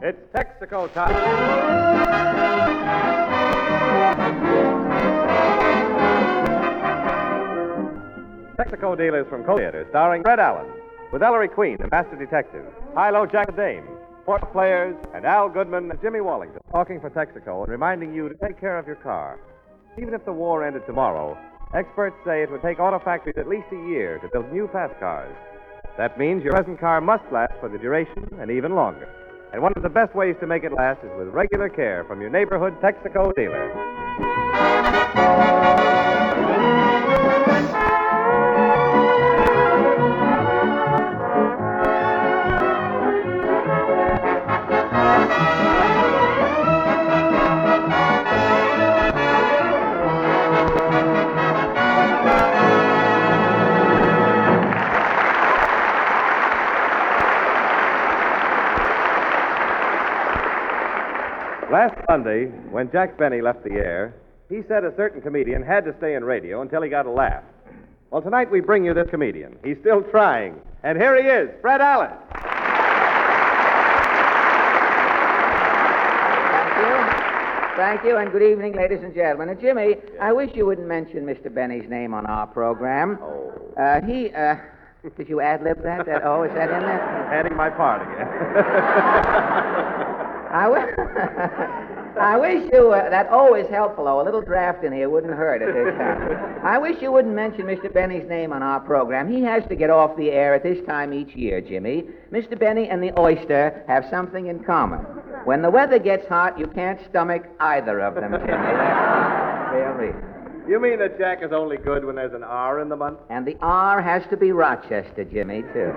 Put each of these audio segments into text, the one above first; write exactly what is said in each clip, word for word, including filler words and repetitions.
It's Texaco time. Texaco Dealers from Coast Theater, starring Fred Allen, with Ellery Queen, the Master Detective, Hilo Jack Dame, Port Players, and Al Goodman and Jimmy Wallington, talking for Texaco and reminding you to take care of your car. Even if the war ended tomorrow, experts say it would take auto factories at least a year to build new fast cars. That means your present car must last for the duration and even longer. And one of the best ways to make it last is with regular care from your neighborhood Texaco dealer. Last Sunday, when Jack Benny left the air, he said a certain comedian had to stay in radio until he got a laugh. Well, tonight we bring you this comedian. He's still trying. And here he is, Fred Allen. Thank you. Thank you, and good evening, ladies and gentlemen. And Jimmy, yes. I wish you wouldn't mention Mister Benny's name on our program. Oh. Uh, he, uh, did you ad-lib that? that? Oh, is that in there? Adding my part again. I, w- I wish you, uh, that O is helpful, though. A little draft in here wouldn't hurt at this time. I wish you wouldn't mention Mister Benny's name on our program. He has to get off the air at this time each year, Jimmy. Mister Benny and the oyster have something in common. When the weather gets hot, you can't stomach either of them, Jimmy. That's the real reason. You mean that Jack is only good when there's an R in the month? And the R has to be Rochester, Jimmy, too.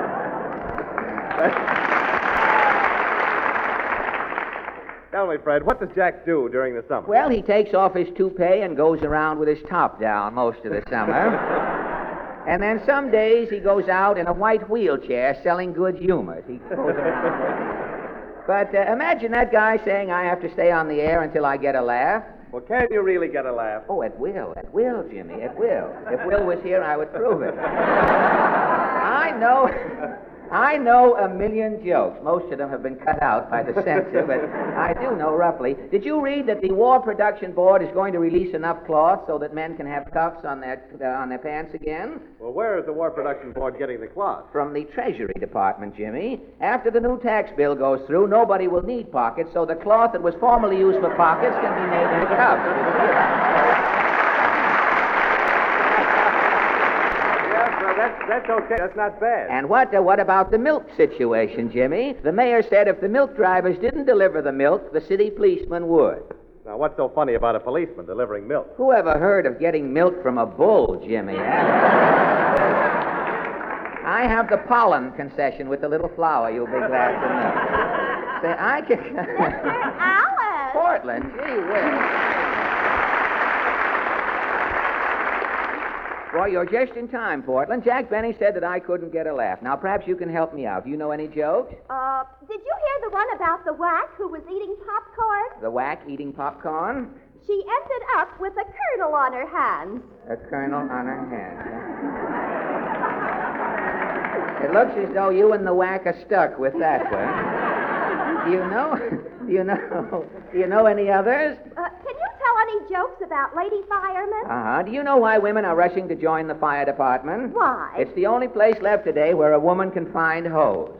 Tell me, Fred, what does Jack do during the summer? Well, he takes off his toupee and goes around with his top down most of the summer. And then some days he goes out in a white wheelchair selling good humors. He goes around. But uh, imagine that guy saying, I have to stay on the air until I get a laugh. Well, can you really get a laugh? Oh, it will. It will, Jimmy. It will. If Will was here, I would prove it. I know... I know a million jokes. Most of them have been cut out by the censor, but I do know roughly. Did you read that the War Production Board is going to release enough cloth so that men can have cuffs on their uh, on their pants again? Well, where is the War Production Board getting the cloth? From the Treasury Department, Jimmy. After the new tax bill goes through, nobody will need pockets, so the cloth that was formerly used for pockets can be made into cuffs. That's, that's okay. That's not bad. And what uh, what about the milk situation, Jimmy? The mayor said if the milk drivers didn't deliver the milk, the city policeman would. Now, what's so funny about a policeman delivering milk? Who ever heard of getting milk from a bull, Jimmy? Eh? I have the pollen concession with the little flower, you'll be glad to know. Say, I can... Mister Allen! Portland, gee whiz. Boy, you're just in time, Portland. Jack Benny said that I couldn't get a laugh. Now, perhaps you can help me out. Do you know any jokes? Uh, did you hear the one about the whack who was eating popcorn? The whack eating popcorn? She ended up with a kernel on her hands. A kernel on her hand. It looks as though you and the whack are stuck with that one. Do you know? Do you know? Do you know any others? Uh, can you tell any jokes about lady firemen? Uh-huh. Do you know why women are rushing to join the fire department? Why? It's the only place left today where a woman can find hose.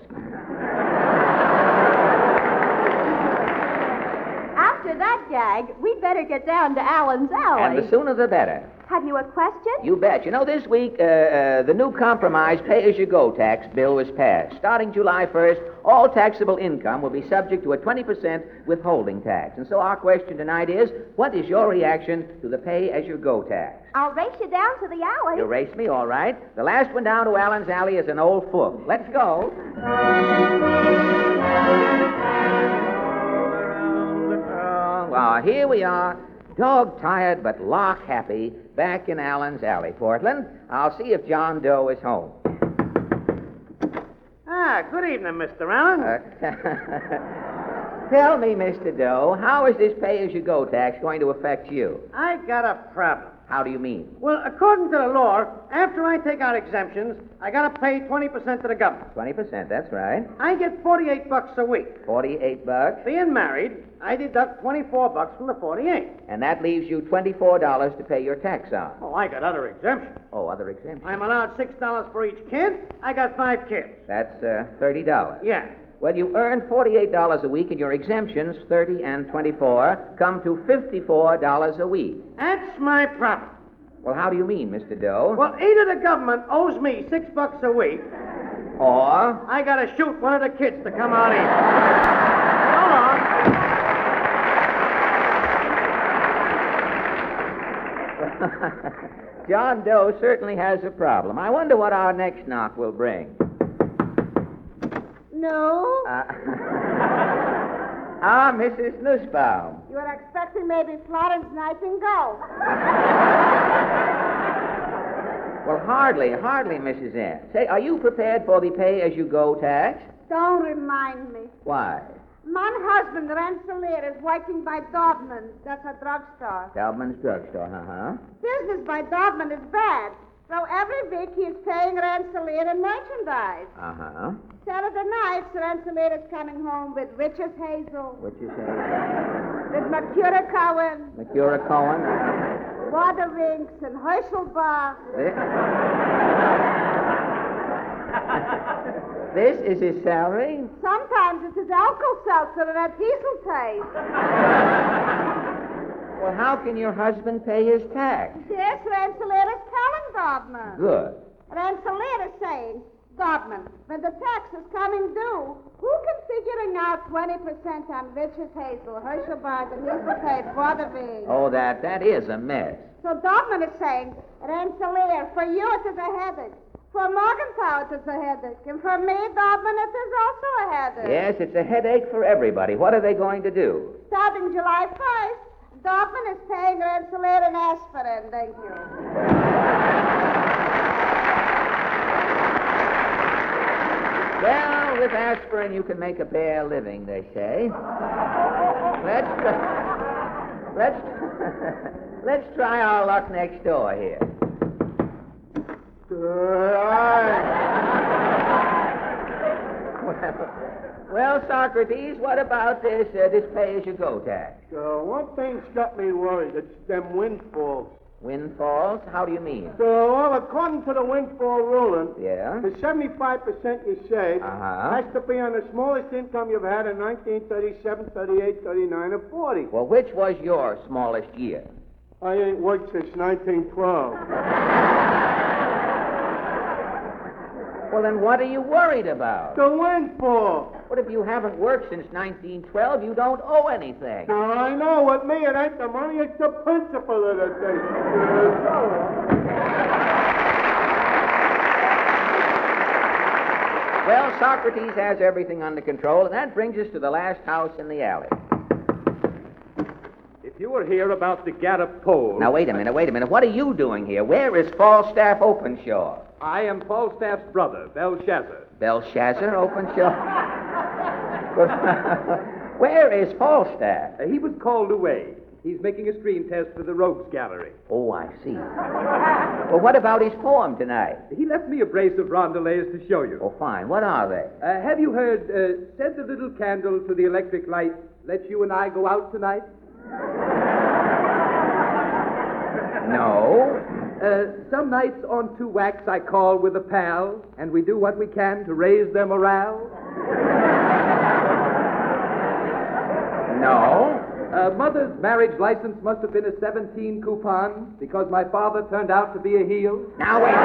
After that gag, we'd better get down to Allen's Alley. And the sooner the better. Have you a question? You bet. You know, this week, uh, uh, the new compromise pay-as-you-go tax bill was passed. Starting July first, all taxable income will be subject to a twenty percent withholding tax. And so our question tonight is, what is your reaction to the pay-as-you-go tax? I'll race you down to the alley. You race me, all right. The last one down to Allen's Alley is an old fool. Let's go. Oh, here we are. Dog-tired but lock-happy, back in Allen's Alley, Portland. I'll see if John Doe is home. Ah, good evening, Mister Allen. Uh, tell me, Mister Doe, how is this pay-as-you-go tax going to affect you? I got a problem. How do you mean? Well, according to the law, after I take out exemptions, I got to pay twenty percent to the government. twenty percent, that's right. I get forty-eight bucks a week. forty-eight bucks. Being married, I deduct twenty-four bucks from the forty-eight. And that leaves you twenty-four dollars to pay your tax on. Oh, I got other exemptions. Oh, other exemptions. I'm allowed six dollars for each kid. I got five kids. That's uh, thirty dollars. Yeah. Well, you earn forty-eight dollars a week, and your exemptions, thirty and twenty-four, come to fifty-four dollars a week. That's my problem. Well, how do you mean, Mister Doe? Well, either the government owes me six bucks a week, Or? I got to shoot one of the kids to come out easy. Hold on. John Doe certainly has a problem. I wonder what our next knock will bring. No? Uh, ah, Missus Nussbaum. You were expecting maybe Florence Nightingale. Well, hardly, hardly, Missus N. Say, are you prepared for the pay-as-you-go tax? Don't remind me. Why? My husband, Rensselaer, is working by Dodman's. That's a drugstore. Taubman's drugstore, uh-huh. Business by Dodman is bad. So every week he is paying Rensselaer in merchandise. Uh-huh. Saturday nights, Rensselaer is coming home with Witch's Hazel, What you say? with Mercure Cohen, McCura Cohen? Water Rinks, and Herschelbach. This is his salary? Sometimes it's his Alka-Seltzer and a diesel taste. Well, how can your husband pay his tax? Yes, Rensselaer is telling Dodman. Good. Rensselaer is saying, Dodman, when the tax is coming due, who can figuring out twenty percent on Witch's Hazel, Herschelbach, and diesel taste, Water Rinks? Oh, that, that is a mess. So Dodman is saying, Rensselaer, for you it is a headache. For Morgenthau it is a headache. And for me, Dodman, it is also a headache. Yes, it's a headache for everybody. What are they going to do? Starting July first, Dodman is paying Rensselaer an aspirin. Thank you. Well, with aspirin you can make a bare living, they say. Let's try, let's let's try our luck next door here. well, well, Socrates, what about this uh, this pay-as-you-go tax? So one thing's got me worried. It's them windfalls. Windfalls? How do you mean? So, well, according to the windfall ruling, Yeah? the seventy-five percent you save Uh-huh. has to be on the smallest income you've had in nineteen thirty-seven, thirty-eight, thirty-nine, or forty. Well, which was your smallest year? I ain't worked since nineteen twelve. Well, then what are you worried about? The windfall. What if you haven't worked since nineteen twelve? You don't owe anything. Now, I know with me it ain't the money, it's the principle of the thing. Well, Socrates has everything under control, and that brings us to the last house in the alley. If you were here about the Gaddop poll... Now, wait a minute, wait a minute. What are you doing here? Where is Falstaff Openshaw? I am Falstaff's brother, Belshazzar. Belshazzar Openshaw? Where is Falstaff? Uh, he was called away. He's making a screen test for the Rogues Gallery. Oh, I see. Well, what about his poem tonight? He left me a brace of rondelays to show you. Oh, fine. What are they? Uh, have you heard, uh, said the little candle to the electric light, let you and I go out tonight? No. Uh, some nights on two whacks I call with a pal, and we do what we can to raise their morale. No. Uh, mother's marriage license must have been a seventeen coupon because my father turned out to be a heel. Now, wait.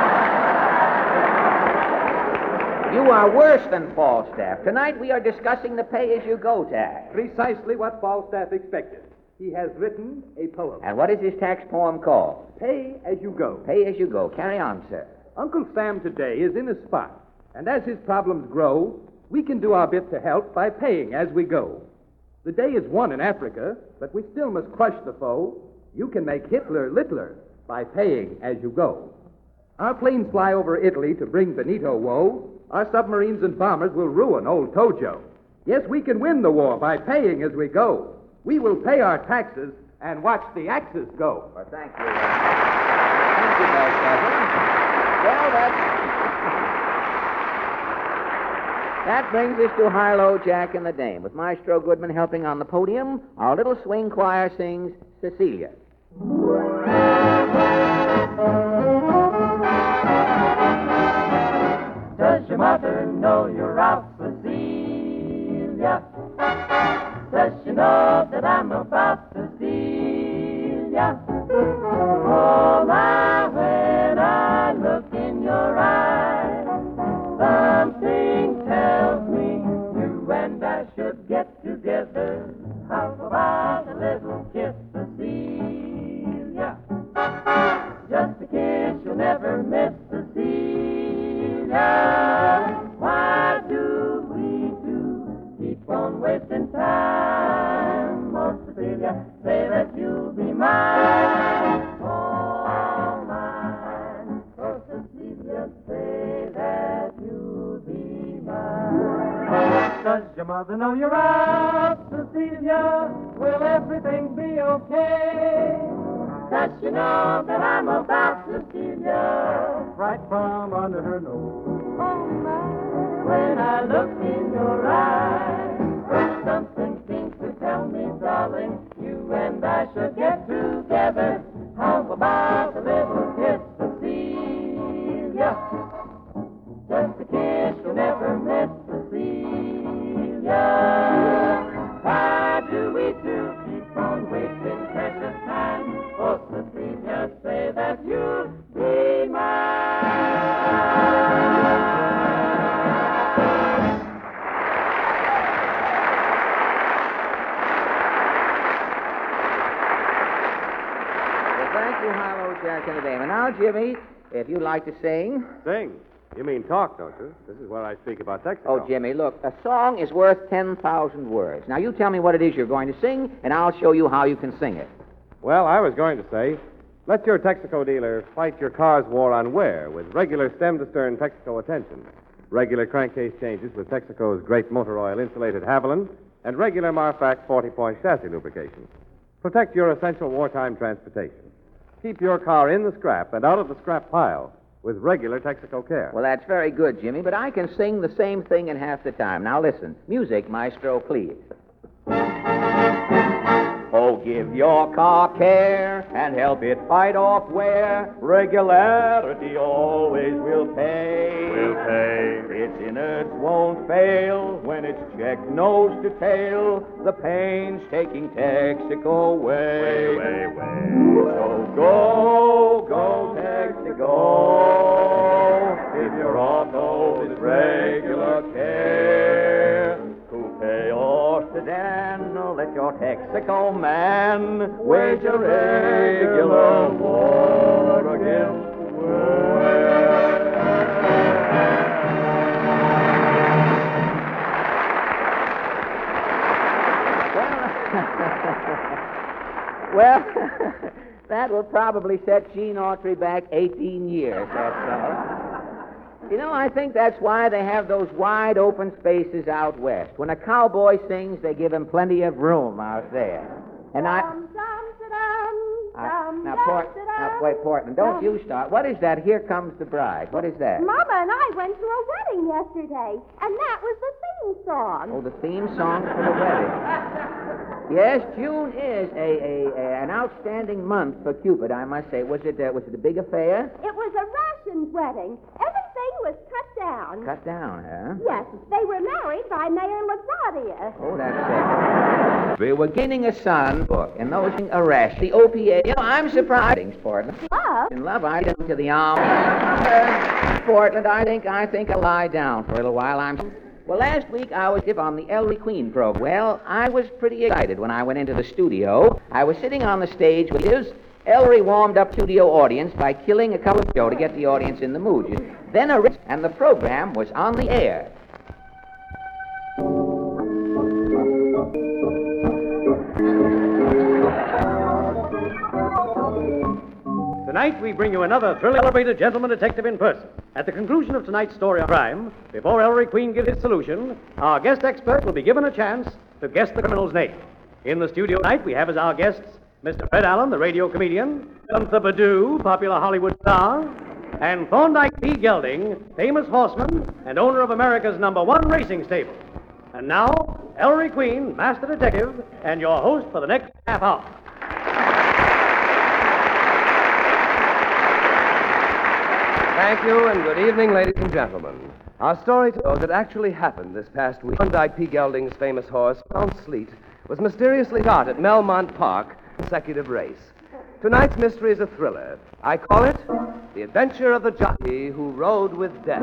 You are worse than Falstaff. Tonight we are discussing the pay-as-you-go tax. Precisely what Falstaff expected. He has written a poem. And what is his tax poem called? Pay as you go. Pay-as-you-go. Carry on, sir. Uncle Sam today is in a spot, and as his problems grow, we can do our bit to help by paying as we go. The day is won in Africa, but we still must crush the foe. You can make Hitler littler by paying as you go. Our planes fly over Italy to bring Benito woe. Our submarines and bombers will ruin old Tojo. Yes, we can win the war by paying as we go. We will pay our taxes and watch the axes go. Well, thank you. Uh, thank you, Belshazzar. Well, that... That brings us to Harlow, Jack, and the Dame. With Maestro Goodman helping on the podium, our little swing choir sings Cecilia. Does your mother know you're out, Cecilia? Does she know that I'm about to steal ya? Oh, my, when I look in your eyes, something tells me you and I should get together. How about a little kiss, Cecilia? Just a kiss you'll never miss, Cecilia. Why do we two keep on wasting time? Oh, Cecilia, say that you'll be mine. Oh, mine. Oh, Cecilia, say that you'll be mine. Does your mother know you're out, Cecilia? Will everything be okay? Does she know that I'm about to steal you? Right from under her nose. Oh, my. When I look in your eyes, something seems to tell me, darling, you and I should get together. How about a little kiss, Cecilia? Just a kiss you'll never miss, Cecilia. Why do we two keep on wasting precious time? Oh, Cecilia, say that you'll be mine. Well, thank you, Harlow, Jack, and the Dame. And now, Jimmy, if you'd like to sing. Sing. You mean talk, don't you? This is where I speak about Texaco. Oh, Jimmy, look, a song is worth ten thousand words. Now, you tell me what it is you're going to sing, and I'll show you how you can sing it. Well, I was going to say, let your Texaco dealer fight your car's war on wear with regular stem-to-stern Texaco attention, regular crankcase changes with Texaco's great motor oil insulated Haviland, and regular Marfac forty-point chassis lubrication. Protect your essential wartime transportation. Keep your car in the scrap and out of the scrap pile with regular Texaco care. Well, that's very good, Jimmy, but I can sing the same thing in half the time. Now, listen. Music, maestro, please. Oh, give your car care and help it fight off wear. Regularity always will pay. Will pay. Its innards won't fail when it's checked nose to tail. The painstaking Texaco way. Way, way, way. So go, go, Texaco. If your auto is regular care. Coupe or sedan, let your Texaco man wage a regular war against wear. Well, that will probably set Gene Autry back eighteen years, that's all. You know, I think that's why they have those wide open spaces out west. When a cowboy sings, they give him plenty of room out there. And I... Dum, dum, da-dum, I dum, now, dum, Port, da-dum. now, wait, Portland, don't you start. What is that? Here Comes the Bride. What is that? Mama and I went to a wedding yesterday, and that was the theme song. Oh, the theme song for the wedding. Yes, June is a, a, a an outstanding month for Cupid, I must say. Was it uh, was it a big affair? It was a Russian's wedding. Everything was cut down. Cut down, huh? Yes, they were married by Mayor LaGuardia. Oh, that's it. We were getting a son book, and those arrest the O P A. You know, I'm surprised, Portland. Love? In love, I get to the arm. Uh, Portland, I think I think I'll lie down for a little while. I'm. Well, last week I was on the Ellery Queen program. Well, I was pretty excited when I went into the studio. I was sitting on the stage with his. Ellery warmed up studio audience by killing a couple of show to get the audience in the mood. Then a and the program was on the air. Tonight, we bring you another thrilling, celebrated gentleman detective in person. At the conclusion of tonight's story of crime, before Ellery Queen gives his solution, our guest expert will be given a chance to guess the criminal's name. In the studio tonight, we have as our guests Mister Fred Allen, the radio comedian, Gunther Badu, popular Hollywood star, and Thorndyke P. Gelding, famous horseman and owner of America's number one racing stable. And now, Ellery Queen, master detective, and your host for the next half hour. Thank you, and good evening, ladies and gentlemen. Our story told that actually happened this past week. Thorndyke P. Gelding's famous horse, Count Sleet, was mysteriously shot at Melmont Park, consecutive race. Tonight's mystery is a thriller. I call it The Adventure of the Jockey Who Rode with Death.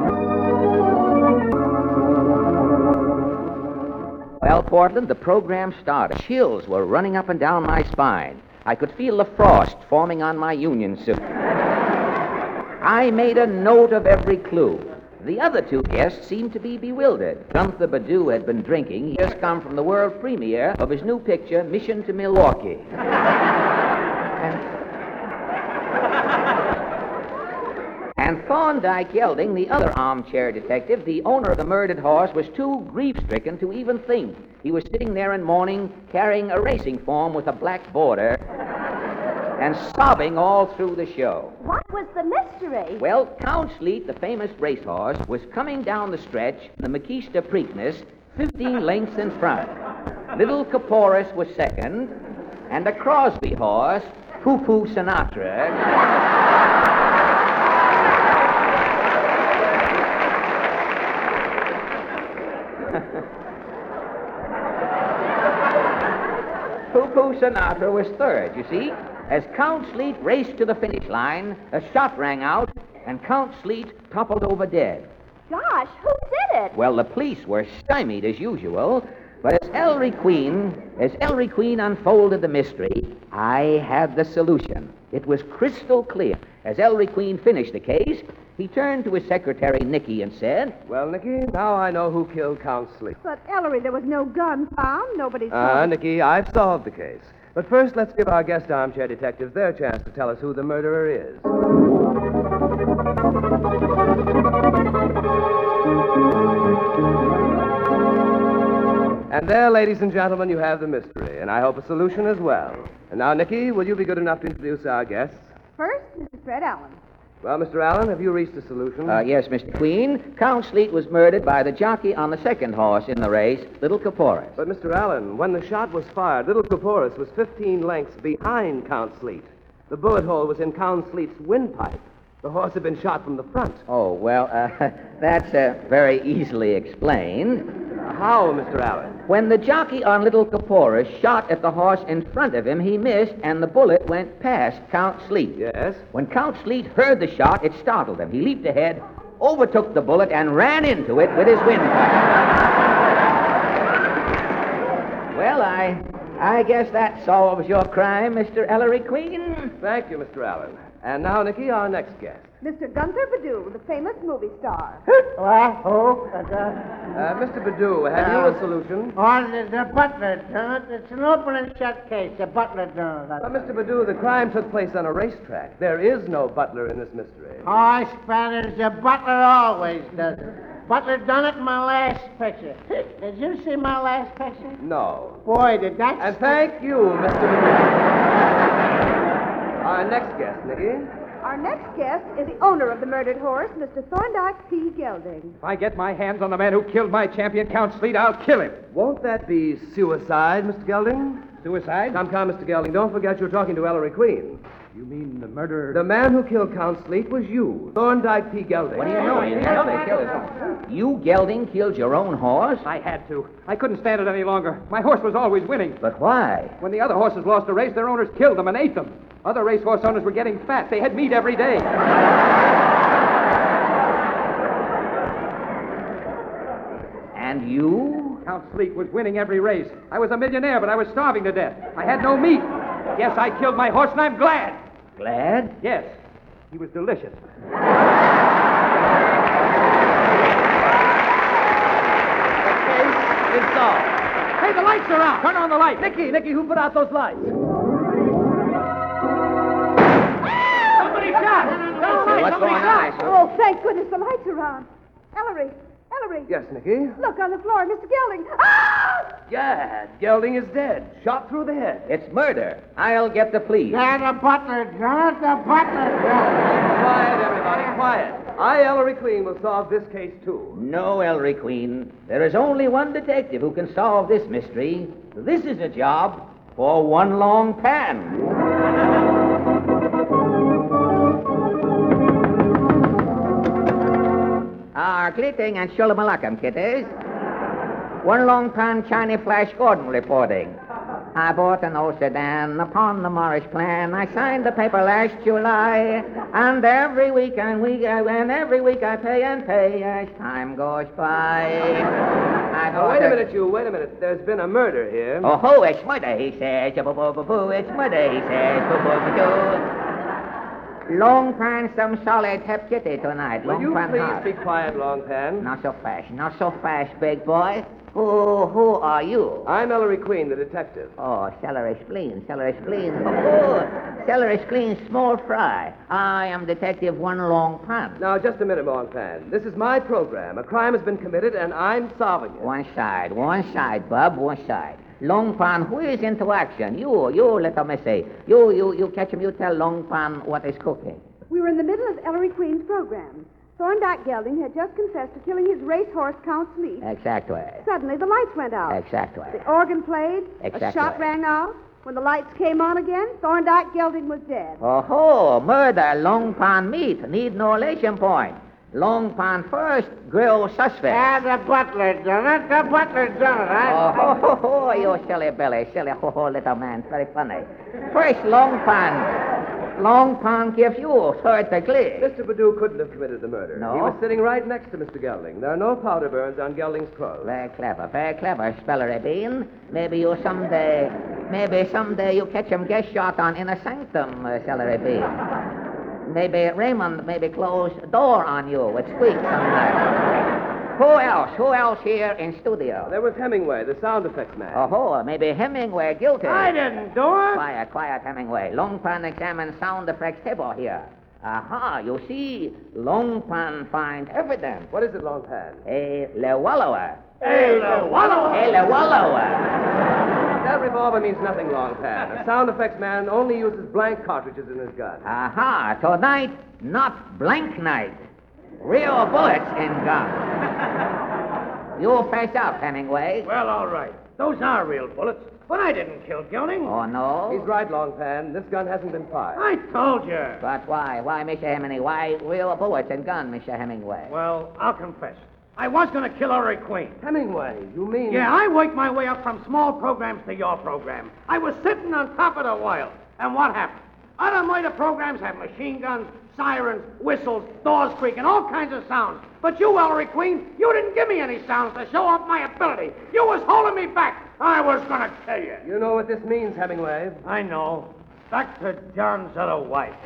Well, Portland, the program started. Chills were running up and down my spine. I could feel the frost forming on my union suit. I made a note of every clue. The other two guests seemed to be bewildered. Gunther Badu had been drinking. He just come from the world premiere of his new picture, Mission to Milwaukee. and, and Thorndyke Gelding, the other armchair detective, the owner of the murdered horse, was too grief-stricken to even think. He was sitting there in mourning, carrying a racing form with a black border, and sobbing all through the show. What was the mystery? Well, Count Sleet, the famous racehorse, was coming down the stretch, the Makista Preakness, fifteen lengths in front. Little Caporis was second, and a Crosby horse, Poo Poo Sinatra, Poo Poo Sinatra was third, you see. As Count Sleet raced to the finish line, a shot rang out, and Count Sleet toppled over dead. Gosh, who did it? Well, the police were stymied as usual, but as Ellery Queen, as Ellery Queen unfolded the mystery, I had the solution. It was crystal clear. As Ellery Queen finished the case, he turned to his secretary, Nicky, and said, Well, Nicky, now I know who killed Count Sleet. But, Ellery, there was no gun found. Nobody saw Ah, uh, it. Nicky, I've solved the case. But first, let's give our guest armchair detectives their chance to tell us who the murderer is. And there, ladies and gentlemen, you have the mystery, and I hope a solution as well. And now, Nicky, will you be good enough to introduce our guests? First, Mister Fred Allen. Well, Mister Allen, have you reached a solution? uh, yes, Mister Queen, Count Sleet was murdered by the jockey on the second horse in the race, Little Caporis. But, Mister Allen, when the shot was fired, Little Caporis was fifteen lengths behind Count Sleet. The bullet hole was in Count Sleet's windpipe. The horse had been shot from the front. Oh, well, uh, that's uh, very easily explained. How, Mister Allen? When the jockey on Little Caporis shot at the horse in front of him, he missed, and the bullet went past Count Sleet. Yes? When Count Sleet heard the shot, it startled him. He leaped ahead, overtook the bullet, and ran into it with his windpipe. Well, I, I guess that solves your crime, Mister Ellery Queen. Thank you, Mister Allen. And now, Nicky, our next guest. Mister Gunther Badu, the famous movie star. What? Who? Uh, Mister Badu, have you a solution? Oh, the, the butler, uh, it's an open and shut case. The butler knows that. Well, Mister Badu, the crime took place on a racetrack. There is no butler in this mystery. Oh, Spanish, the butler always does it. Butler done it in my last picture. Did you see my last picture? No. Boy, did that... And thank you, Mister Badu. Our next guest, Nicky. Our next guest is the owner of the murdered horse, Mister Thorndyke P. Gelding. If I get my hands on the man who killed my champion, Count Sleet, I'll kill him. Won't that be suicide, Mister Gelding? Suicide? Come, come, Mister Gelding. Don't forget you're talking to Ellery Queen. You mean the murderer? The man who killed Count Sleet was you, Thorndyke P. Gelding. What do you know? You know they killed his horse. You, Gelding, killed your own horse? I had to. I couldn't stand it any longer. My horse was always winning. But why? When the other horses lost a race, their owners killed them and ate them. Other racehorse owners were getting fat. They had meat every day. And you? Count Sleet was winning every race. I was a millionaire, but I was starving to death. I had no meat. Yes, I killed my horse, and I'm glad. Glad? Yes. He was delicious. It's solved. Hey, the lights are out. Turn on the light. Nicky, Nicky, who put out those lights? Somebody shot. What's going on? Oh, thank goodness the lights are on. Ellery, Ellery. Yes, Nicky? Look on the floor, Mister Gelding. Ah! Gad, Gelding is dead. Shot through the head. It's murder. I'll get the police. Yeah, the butler done it. The butler done it. Quiet, everybody, quiet. I, Ellery Queen, will solve this case, too. No, Ellery Queen. There is only one detective who can solve this mystery. This is a job for one long pan. Ah, greeting and shalom alaikum, kiddies. One long pan China Flash Gordon reporting. I bought an old sedan upon the Morris plan. I signed the paper last July, and every week and week and every week I pay and pay as time goes by. I Now, wait a minute, you. Wait a minute. There's been a murder here. Oh, ho, it's murder, he says. Boo-boo-boo-boo, it's murder, he says. Boo-boo-boo-boo. Long pan some solid hep kitty tonight. Will Long you pan please hard. be quiet, Longpan? Not so fast, not so fast, big boy. Who, who are you? I'm Ellery Queen, the detective. Oh, celery spleen, celery spleen. Oh, celery spleen, small fry. I am Detective One Long Pan. Now, just a minute, Longpan. This is my program. A crime has been committed, and I'm solving it. One side, one side, bub, one side. Long Pan, who is into action? You, you, little missy. You, you, you catch him, you tell Long Pan what is cooking. We were in the middle of Ellery Queen's program. Thorndyke Gelding had just confessed to killing his racehorse, Count Sleep. Exactly. Suddenly, the lights went out. Exactly. The organ played. Exactly. A shot rang out. When the lights came on again, Thorndyke Gelding was dead. Oh-ho, murder, Long Pan meat, need no elation point. Long Pan first, grill suspect. Yeah, the butler done it. The butler done it. I, Oh, ho, ho, ho, you silly Billy, silly ho, ho, little man, very funny. First, Long Pan, Long Pan gives you third degree. Mister Badu couldn't have committed the murder. No? He was sitting right next to Mister Gelding. There are no powder burns on Gelding's clothes. Very clever, very clever, Spellery Bean. Maybe you someday, maybe someday you catch him guest shot on Inner Sanctum, uh, Celery Bean. Maybe Raymond maybe close door on you with squeak sometime. Who else? Who else here in studio? There was Hemingway, the sound effects man. Oh, maybe Hemingway guilty. I didn't do it. Quiet, quiet, Hemingway. Longpan examine sound effects table here. Aha, you see, Longpan find evidence. What is it, Longpan? A lewallower. Hey, the wallow. A lewallower. That revolver means nothing, Longpan. A sound effects man only uses blank cartridges in his gun. Aha, tonight, not blank night. Real bullets in gun. You face up, Hemingway. Well, all right. Those are real bullets. But I didn't kill Gelding. Oh, no? He's right, Longpan. This gun hasn't been fired. I told you. But why? Why, Mister Hemingway? Why real bullets in gun, Mister Hemingway? Well, I'll confess. I was going to kill Ellery Queen. Hemingway, you mean... Yeah, I worked my way up from small programs to your program. I was sitting on top of the world. And what happened? Other murder programs have machine guns, sirens, whistles, doors creaking, all kinds of sounds. But you, Ellery Queen, you didn't give me any sounds to show off my ability. You was holding me back. I was going to kill you. You know what this means, Hemingway. I know. Doctor John's other wife.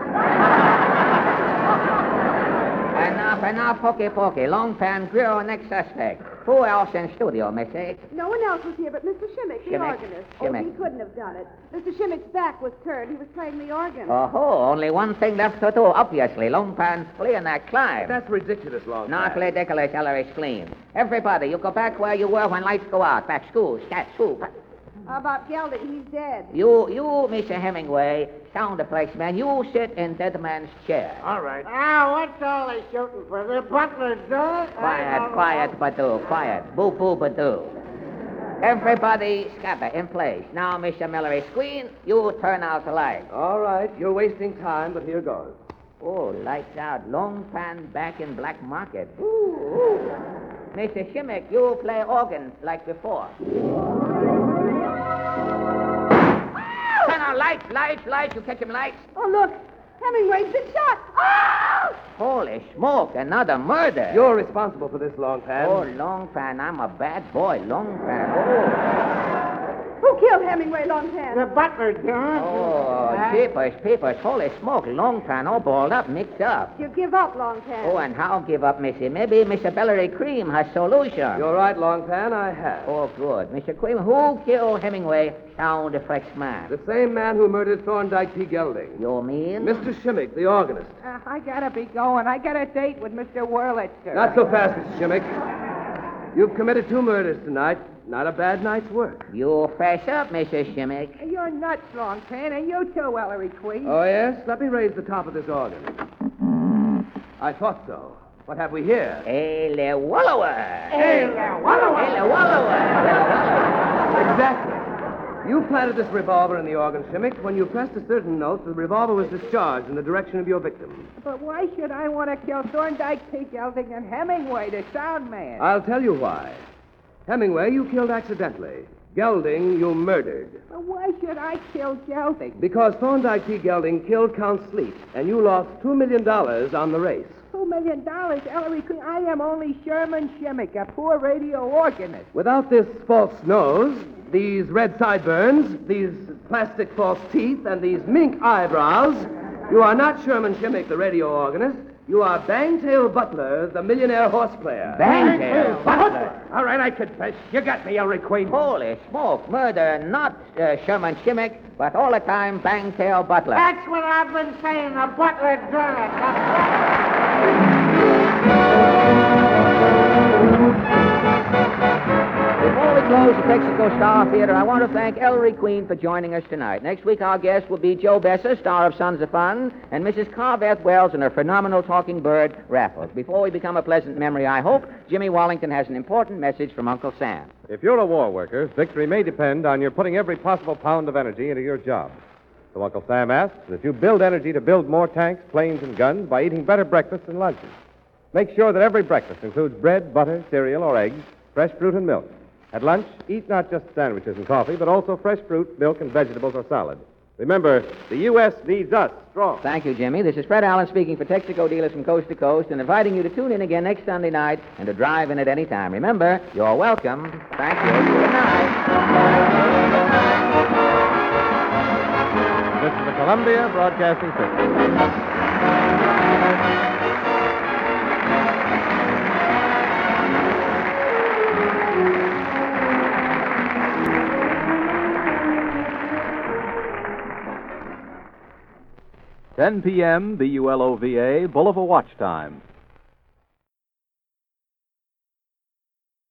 Enough, enough, pokey, pokey. Long pan, grill, next suspect. Who else in studio, Missy? No one else was here but Mister Shimmick, the Shimmick, organist. Shimmick. Oh, he couldn't have done it. Mister Shimmick's back was turned. He was playing the organ. Oh, only one thing left to do, obviously. Long pan's fleeing that climb. That's ridiculous, Longpan. Not ridiculous, Ellery Spleen. Everybody, you go back where you were when lights go out. Back, school, stat, school. How about Gelding? He's dead. You, you, Mister Hemingway, sound the place, man. You sit in dead man's chair. All right. Ah, what's all this shooting for? The butler done it. I Quiet, don't quiet, Badu, quiet. Boo, boo, Badu. Everybody scatter in place. Now, Mister Mallory Queen, you turn out the light. All right, you're wasting time, but here goes. Oh, lights out. Long pan back in black market. Ooh, ooh. Mister Shimmick, you play organ like before. Turn on lights, lights, lights. You catch him lights. Oh, look. Hemingway's been shot. Oh! Holy smoke, another murder. You're responsible for this, Longpan. Oh, Long Pan, I'm a bad boy, Long Pan. Oh. Who killed Hemingway, Long Tan? The butler, John. Oh, Uh, peepers, peepers. Holy smoke. Long Tan all balled up, mixed up. You give up, Long Tan. Oh, and how give up, Missy? Maybe Mister Bellary Cream has solution. You're right, Longpan, I have. Oh, good. Mister Cream, who killed Hemingway sound effects man? The same man who murdered Thorndyke P. Gelding. You mean? Mister Shimmick, the organist. Uh, I gotta be going. I got a date with Mister Wurlitzer. Not so fast, Mister Shimmick. You've committed two murders tonight. Not a bad night's work. You fess up, Missus Shimmick. You're nuts, Long Tan, and you too, Ellery Queen. Oh, yes? Let me raise the top of this organ. I thought so. What have we here? A le wallower. Hey, there, wallower. A le wallower. Exactly. You planted this revolver in the organ, Shimmick. When you pressed a certain note, the revolver was discharged in the direction of your victim. But why should I want to kill Thorndyke P. Gelding and Hemingway, the sound man? I'll tell you why. Hemingway, you killed accidentally. Gelding, you murdered. But why should I kill Gelding? Because Thorndyke P. Gelding killed Count Sleet, and you lost two million dollars on the race. Two million dollars, Ellery Queen. I am only Sherman Shimmick, a poor radio organist. Without this false nose, these red sideburns, these plastic false teeth, and these mink eyebrows, you are not Sherman Shimmick, the radio organist. You are Bangtail Butler, the millionaire horse player. Bangtail Butler. All right, I confess. You got me, Ellery Queen. Holy smoke. Murder, not uh, Sherman Shimmick, but all the time Bangtail Butler. That's what I've been saying. The butler done Before we close the Texaco Star Theater, I want to thank Ellery Queen for joining us tonight. Next week, our guest will be Joe Besser, star of Sons of Fun, and Missus Carveth Wells and her phenomenal talking bird, Raffles. Before we become a pleasant memory, I hope, Jimmy Wallington has an important message from Uncle Sam. If you're a war worker, victory may depend on your putting every possible pound of energy into your job. So Uncle Sam asks that you build energy to build more tanks, planes, and guns by eating better breakfasts and lunches. Make sure that every breakfast includes bread, butter, cereal, or eggs, fresh fruit, and milk. At lunch, eat not just sandwiches and coffee, but also fresh fruit, milk, and vegetables or salad. Remember, the U S needs us strong. Thank you, Jimmy. This is Fred Allen speaking for Texaco dealers from coast to coast and inviting you to tune in again next Sunday night and to drive in at any time. Remember, you're welcome. Thank you. Good night. This is the Columbia Broadcasting System. ten p.m. B U L O V A, Bulova Watch Time.